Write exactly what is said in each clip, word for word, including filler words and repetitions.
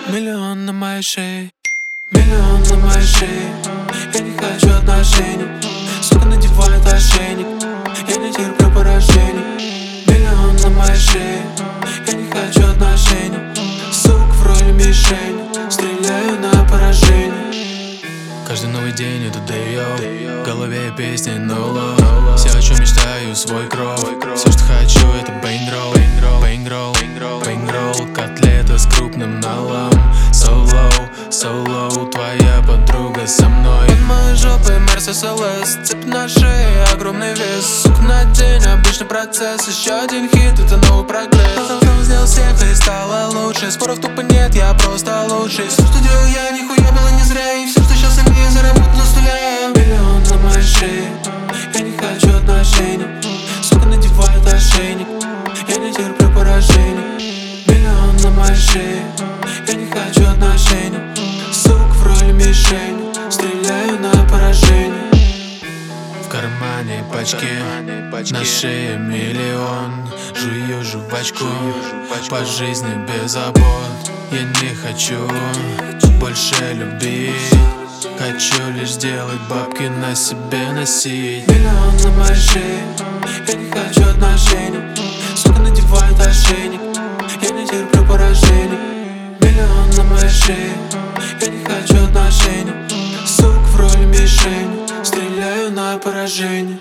Миллион на моей шее, миллион на моей шее. Я не хочу отношений, сука надевает ошейник. Я не терплю поражений. Миллион на моей шее, я не хочу отношений. Сука в роли мишени, стреляю на поражение. Каждый новый день это day out, в голове песни no love. Все, о чем мечтаю, свой кров. Все, что хочу, это бейнгролл, бейнгролл, бейнгролл, котлета с крупным налом. So low, so low, твоя подруга со мной. Под моей жопой Мерседес эл эс, цепь на шее, огромный вес. Сука на день, обычный процесс. Еще один хит, это новый прогресс. Он сделал всех и стало лучше. Споров тупо нет, я просто лучший. Все, что делал я, нихуя было не зря. И все, что сейчас имею, заработал на стуле. Миллион на моей шее, я не хочу отношений. Сука надевает ошейник, я не терплю поражений. Миллион на моей шее, я не хочу отношений. Сука в роли мишени, стреляю на поражение. В кармане пачки, на шее миллион. Жую жвачку, по жизни без забот. Я не хочу больше любить, хочу лишь делать бабки, на себе носить. Миллион на моей шее, я не хочу отношений. Сука надевает ошейник, я не терплю поражений. Миллион на моей шее, я не хочу отношений. Сука в роли мишени, стреляю на поражение.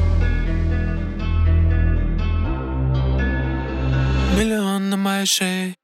Миллион на моей шее,